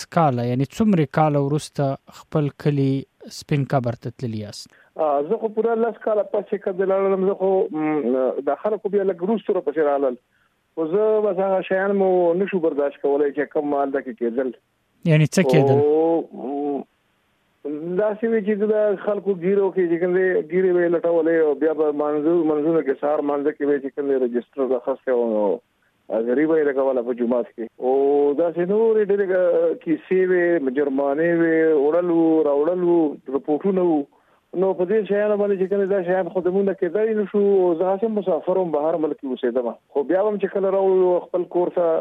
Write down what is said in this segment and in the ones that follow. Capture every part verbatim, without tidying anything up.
کاله یعنی څومره کاله وروسته خپل کلي سپین قبر ته تللی یاست؟ زه خو پوره لس کاله پسې کده لاړم. زه خو د خلکو بیا لږ وروسته راپسې رالل، خو زه بس هغه شیان مو نشو برداشت کولی چې کوم مال دکې کېدل. یعنی څه کېدل؟ داسې وي چې د خلکو ګیرو کې چې کوم دی ګیرې به یې لټولې او بیا به منځو منځونه کې سهار مانځه کې به چې کوم دی رجسټر راخستی او حاضري به یې لګوله په جومات کې. او داسې نورې ډېرې کیسې وې، جرمانې وې، وړل وو راوړل وو، رپوټونه وو. نو په دې شیانو باندې چې کوم دا شیان خدمونه کېدای نه شو. زه هڅه مسافر وم، بهر ملک اوسېدم، خو بیا هم چې کله راوړو خپل کور ته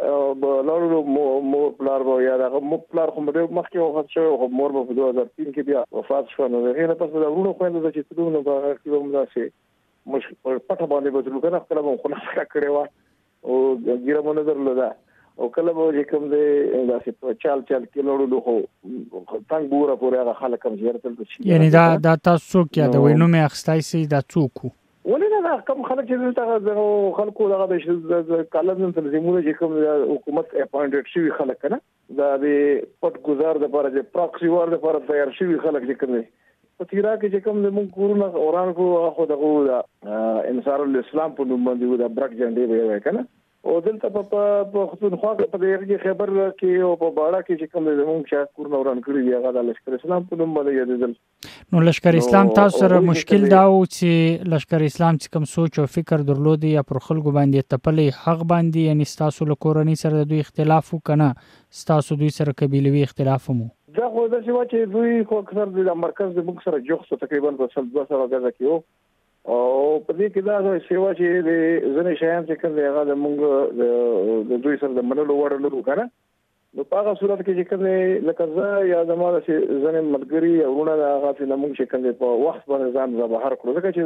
لاړو، مور پلار به یا دغه مور پلار خو مې مخکې وفات شوی، خو مور به په دوه هزار تین کې بیا وفات شوه. نو هغې نه پس به د وروڼو خویندو ته چې تلو نو په هغه کې به هم داسې مشکل پټه باندې به تلو که نه، خپله به مو خونه سکه کړې وه او ګیره مو نه درلوده. او کله به چې کوم دی داسې په چال چال کې لړلو، خو تنګ بوره پورې هغه خلک هم زیارت دلته شي. یعنی دا دا تاسو څوک یادوئ؟ نوم یې اخیستی سئ، دا څوک وو؟ ولې نه، دا کوم خلک چې دلته دغه خلکو دغه د کالم تنظیمونه چې کوم حکومت اپاینټډ شوي خلک که نه، دا د پټ ګزار دپاره چې پراکسي وار دپاره تیار شوي خلک چې کوم دی په تیرا کې چې کوم زموږ کورونه وران کړو، خو دغه انصار الاسلام په نوم باندې د برک جنډې به یې وایي که نه. او دلته په پښتونخوا کې په دغه خیبر کې او په باړه کې چې کوم زموږ شاه کورونه وران کړي دي، هغه د لشکر اسلام په نوم باندې یادېدل. نو لشکر اسلام تاسو سره مشکل دا و چې لشکر اسلام چې کوم سوچ او فکر درلودي یا پر خلکو باندې تپلې حق باندې، یعنی ستاسو له کورنۍ سره د دوی اختلاف و که نه ستاسو دوی سره قبیلوي اختلاف هم و؟ دا خو داسې وه چې دوی خو اکثر د مرکز د موږ سره جوخت تقریبا په سل دوه سوه ګزه کې و. او په دې کې دا سیوا چې د ځینې شیان چې کوم دی هغه د موږ د دوی سره د منلو وړ نه وو که نه. نو په هغه صورت کې چې کوم دی لکه زه یا زما داسې ځینې ملګري یا وروڼه د هغه چې موږ چې کوم دی په وخت باندې ځان را بهر کړو، ځکه چې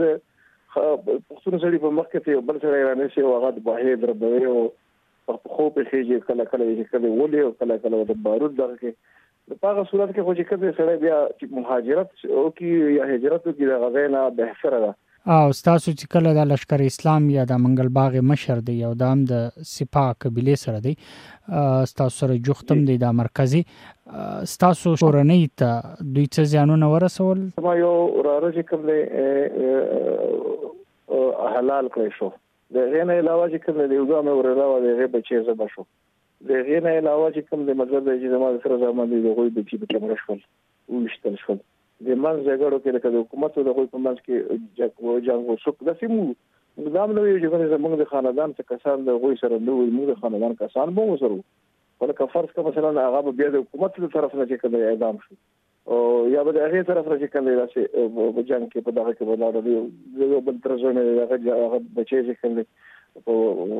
د پښتون سړي په مخ کې یو بل سړی رانیسي او هغه د باهې دربوي او په پښو پېښېږي، کله کله چې کله ولې او کله کله د بارود دغه کې. په هغه صورت کې خو چې کوم دی سړی بیا چې مهاجرت وکړي یا هجرت وکړي د هغې نه بهتره ده. او ستاسو چې کله د لشکر اسلام یا د منګل باغ مشر دی او دا هم د سپاه قبیلې سره دی، ستاسو سره جوخت هم دی دا مرکزي، ستاسو کورنۍ ته دوی څه زیانونه ورسول؟ ما یو وراره چې کوم دی حلال کړی شو، د هغې نه علاوه چې کوم دی یو دوه مې وراره وه، د هغې بچی ذبح شو. د هغې نه علاوه چې کوم دی مطلب دی چې زما د سره زامن دي د هغوی بچي پکې مړه شول، وویشتل شول. د منځ جګړو کې لکه د حکومت او د هغوی په منځ کې جنګ وشو. داسې موږ دا هم نه ویو چې زموږ د خاندان څه کسان د هغوی سره نه وو، موږ د خاندان کسان به هم ورسره وو. خو لکه فرض کړه مثلا هغه به بیا د حکومت له طرف نه چې کوم دی اعدام شو او یا به د هغې طرف نه چې کوم دی داسې په جنګ کې په دغه کې به لاړل، د یو بل تره زوی مې هغه بچی چې کوم دی په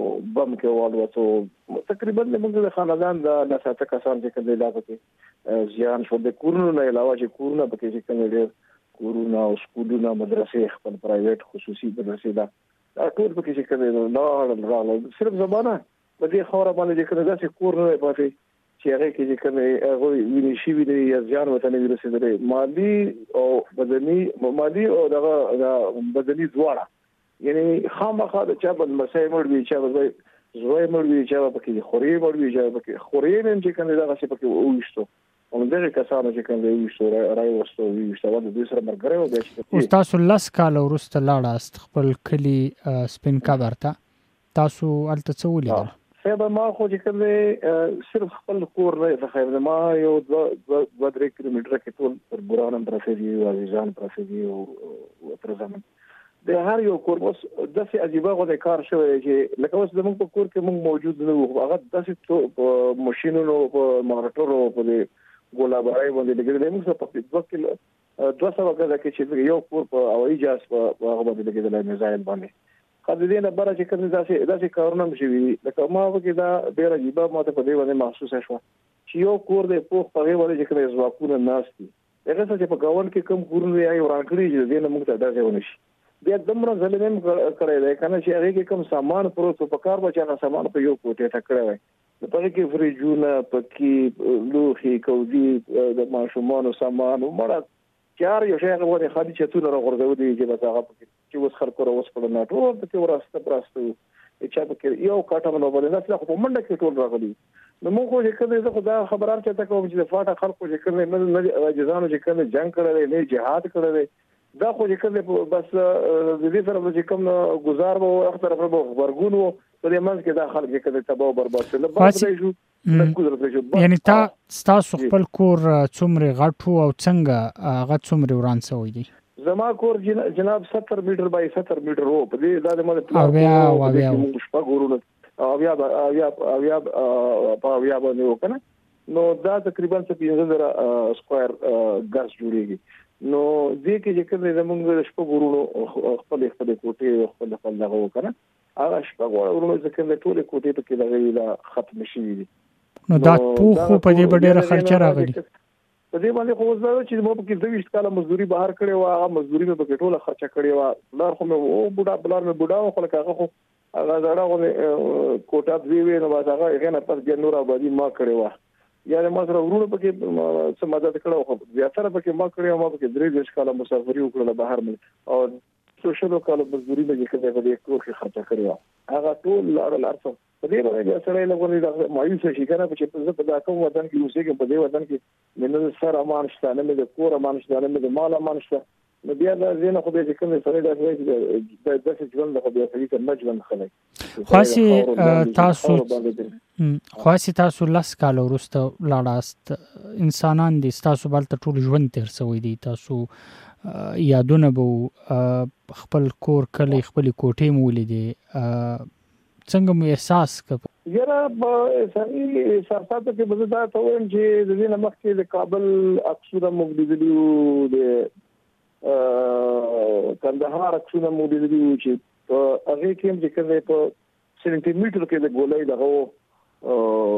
بم کې والوتو. تقریبا زموږ د خاندان د نساته کسان چې کوم دی لا پکې زیان شو. د کورونو نه علاوه چې کورونه پکې چې کوم ډېر کورونه او سکولونه مدرسې خپل پرایویټ خصوصي مدرسې دا دا ټول پکې چې کوم دی لاړل راغلل. صرف زمانه په دې خاوره باندې چې کوم داسې کور نه دی پاتې چې هغې کې چې کوم هغوی وینې شوي دي یا زیان ورته نه وي رسېدلی، مالي او بدني مالي او دغه بدني دواړه. یعنی خامخا د چا به لمسی مړ وي، چا به زوی مړ وي، چا به پکې خورې مړ وي، چا به پکې خورې نه چې کوم دی دغسې پکې وویشتو. همدغې کسانو چې کوم دی وویشتو راویوستو وویشته د دوی سره ملګری و. بیا چې اوس تاسو لس کاله وروسته لاړاست خپل کلي سپین قبر ته، تاسو هلته څه ولیدل؟ صاحب ما خو چې کوم دی صرف خپل کور نه څخه ما یو دوه دوه درې کیلومتره کې ټول پر بوران هم پرته دي او عزیزان پرته دي او تر زمن د هر یو کور اوس داسې عجیبه غوډه کار شوی چې لکه اوس زموږ په کور کې موږ موجود نه وو، هغه داسې په ماشینونو په مارټرو په ګولابرای باندې لګېدلی. موږ په دوه کیلو دوه سوه ګزه کې چې یو کور په هوایي جهاز په هغه باندې لګېدلی میزایل باندې. خو د دې نه بره چې کوم داسې داسې کارونه هم شوي دي. لکه ما پکې دا ډېره عجیبه ماته په دې باندې محسوسه شوه چې یو کور دی پوخ په هغې باندې چې کوم ځواکونه ناست دي، هغه څه چې په ګاونډ کې کوم کورونه یې وران کړي چې د دې نه موږ ته ډزې ونه شي. بیا دومره ظلم هم کړی دی که نه چې هغې کې کوم سامان پروت و، په کار به چانه سامان په یو کوټې ته کړی وی، په هغې کې فریجونه پکې لوښي کودي د ماشومانو سامان مړه چار یو شی هغه باندې خالي چتونه راغورځولي چې بس هغه پکې چې اوس خلکو راوسپړل نه ټول پکې وراسته پراسته وو، چا پکې یو کاټه باندې باندې داسې خو په منډه کې ټول راغلي. نو موږ خو چې کله زه خدا خبرار چاته کوم چې د فاټا خلکو چې کله نه اجزانو چې کله جنگ کړل نه جهاد کړل دا خو چې کله بس د دې سره چې کوم گزار وو اختر پر ورګون وو په دې منځ کې دا خلک چې کله تباہ برباد شول بعد شو یعنی تا تاسو خپل کور څومره غټو او څنګه هغه څومره وران شوی دی؟ زما کور جناب ستر میټر بای ستر میټر وو په دې دا د مده او بیا او بیا شپه ګورونه او بیا او بیا او بیا په بیا باندې وکنه نو دا تقریبا څه پنځه زره سکوير ګاز جوړیږي نو دې کې چې کله زمونږ د شپه ګورونو خپل خپل کوټه خپل خپل دغه وکنه هغه شپه ګورونو چې کله ټول کوټه په کې دغه ختم شي نو دا پوخو په دې ډېر خرچه راغلي په دې باندې خو زه چې مو په کې دوه ویشت کاله مزدوري بهر کړې و هغه مزدوري مې په کې ټوله خرچه کړې و بلار خو مې او بوډا بلار مې بوډا خو لکه هغه هغه زړه غو کوټه دی وی نو هغه هغه نه پس جنور آبادی ما کړې و یا ما سره ورونو په کې څه مدد کړو خو بیا سره په کې ما کړې ما په کې درې ویشت کاله مسافري وکړه بهر مې او سوشل کال مزدوري مې کې په دې کور کې خرچه کړې و هغه ټول لار لارڅ په دې باندې سره له غوړي د مایوس شي کنه چې په دا کوم وطن کې اوسېږي په دې وطن کې منل سره امان شته نه د کور امان شته نه د مال امان شته نو بیا دا زینه خو به چې کوم سره دا د داسې ژوند خو بیا فکر نه ژوند خلک خاصي تاسو خاصي تاسو لاس کال ورسته لاړاست انسانان دي تاسو بل ته ټول ژوند تر سوي دي تاسو یادونه بو خپل کور کلی خپل کوټې مولې څنګه مو احساس کړ یاره په سړي احساسات کې بده دا ته وایم چې د دې نمک کې د کابل اکثره مقدسیو د کندهار اکثره مقدسیو چې په هغه کې هم چې په سنټي میټر کې د ګولۍ دغه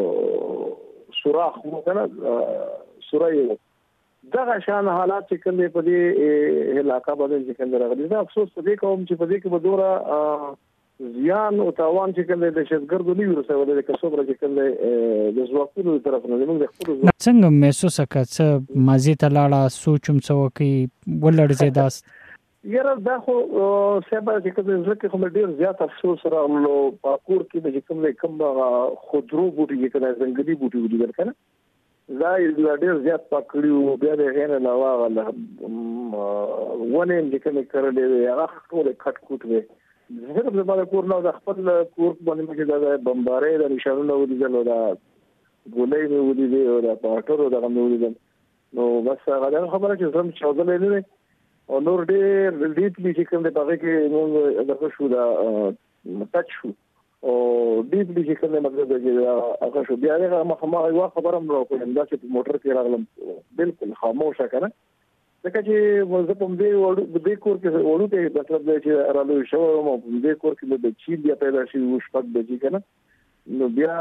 سوراخ مو کنه سورای دغه شان حالات چې کله په دې علاقہ باندې چې کله راغلي دا افسوس په دې کوم چې په دې کې بدوره زیان او تاوان چې کله د شتګردو نیو رسول د کسوبره چې کله د زواکونو طرف نه موږ د خپل څنګه محسوس کړه مازی ته لاړه سوچم څو کې ولړ زیداست یاره دا خو سبا چې کله ځکه کوم ډیر زیات افسوس راغلو پاکور کې د کوم کوم خودرو بوټي کې کله زنګلي بوټي ودی کنه زای ډیر زیات پکړیو بیا د غیر نه واغله ونه چې کله کړلې هغه ټول کټ کوټ وي زه په دې کور نو د خپل کور باندې مې دا بمبارې د نشانونو ودیدل او دا ګولې مې ودیدل او دا پاټرو دا مې ودیدل نو بس هغه خبره چې زم چاودلې نه او نور ډېر ډیپلی چې کوم د باغ کې موږ دغه شو دا ټچ شو او ډیپلی چې کوم مطلب دی هغه شو بیا هغه مخه یو خبره مې راکړم دا چې موټر کې راغلم بالکل خاموشه کنه ځکه چې موږ په دې وړو دې کور کې وړو ته مطلب دی چې رالو شو مو په دې کور کې د چی بیا پیدا شي وشپک بجې کنه نو بیا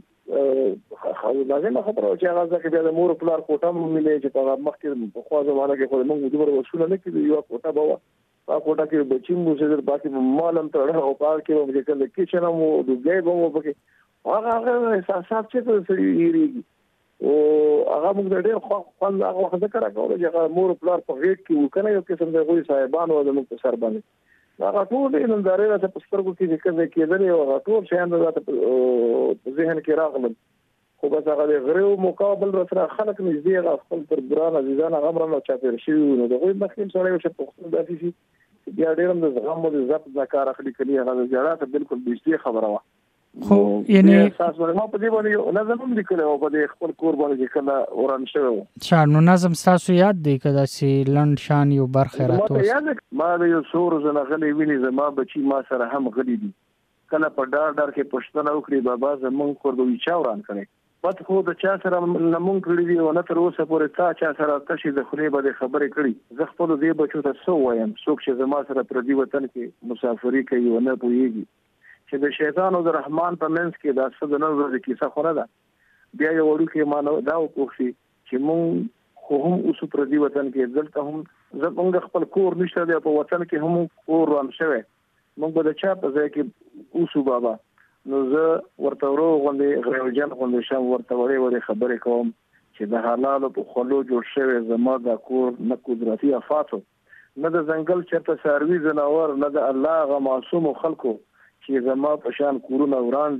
خو لازم خبره چې هغه ځکه بیا د مور پلار کوټه مو ملي چې په مخ کې په خوا زمانه کې خو موږ دومره وسول نه کړی یو کوټه بوا په کوټه کې بچیم مو چې باقي مالم ته او پار کې مو چې کله کچن مو دوګي بمو پکې هغه احساسات چې څه یریږي او هغه موږ ډېر خو خوند هغه وخت ذکر راکوله چې هغه مور پلار په غیږ کې وکنه یو قسم د غوي صاحبانو د موږ په سر باندې هغه ټول نن داري راته په سترګو کې ذکر کېدل او هغه ټول شیان راته په ذهن کې راغلل خو بس هغه غریو مقابل سره خلک نږدې هغه خپل پر ګران عزیزان هغه مرنه چاپیر شي نو د غوي مخکې سره یو څه په خپل داسې شي بیا ډېرم د زغم او د ضبط ذکر اخلي کړي هغه ځړه ته بالکل بيستي خبره و خو یعنی تاسو ما په دې باندې نظم هم لیکل او په دې خپل کور باندې کله وران شوی چا نو نظم تاسو یاد دی کدا چې لند شان یو برخه راته ما د یو سور زنه غلي ویني زما بچي ما سره هم غلي دي کله په ډار ډار کې پښتنه وکړي بابا زمون کور دوی چا وران کړي پد خو د چا سره نمون کړی دی او نه تر اوسه پورې تا چا سره تشي د خوري به خبرې کړي زه خپل دې بچو ته سو وایم څوک چې زما سره پر دې وطن کې مسافري کوي او نه پويږي چې د شیطان او د رحمان په منځ کې دا څه د نظر د کیسه خوره ده بیا یو وړو کې مانو دا وکړي چې مونږ خو هم اوس پر دې وطن کې دلته هم زمونږ خپل کور نشته دی په وطن کې هم کور روان شوی مونږ به د چا په ځای کې اوسو بابا نو زه ورته ورو غوندې غریوجان غوندې شم ورته وړې وړې خبرې کوم چې د حلالو په خلو جوړ شوی زما د کور نه قدرتي افاتو نه د ځنګل چرته ساروي زناور نه د الله غ معصوم خلکو چې زما په شان کورونه وران دي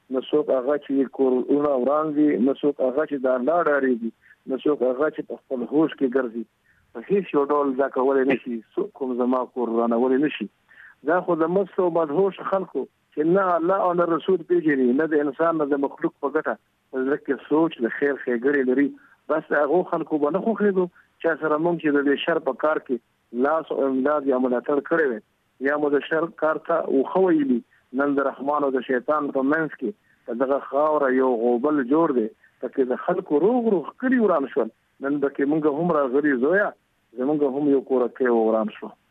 نو څوک هغه چې کورونه وران دي، نو څوک هغه چې د الله ډارېږي، نو څوک هغه چې په خپل هوش کې ګرځي. په هیڅ یو ډول دا کولی نه شي څوک کوم زما کور ورانولی نه شي. دا خو د مست او مدهوش خلکو چې نه الله او نه رسول پیژني، نه د انسان نه د مخلوق په ګټه په زړه کې سوچ د خیر ښېګڼې لري، بس هغو خلکو به نه خوښېږو چې سره موږ چې د دې شر په کار کې لاس او امداد یا ملاتړ کړی وي یا مو د شر کار ته وښه ویلي. نن د رحمان او د شیطان په منځ کې دغه خاوره یو غوبل جوړ دی، پکې د خلکو روغ روغ کلي وران شول. نن پکې موږ هم راغلي زویا، زمونږ هم یو کورکۍ وران شو.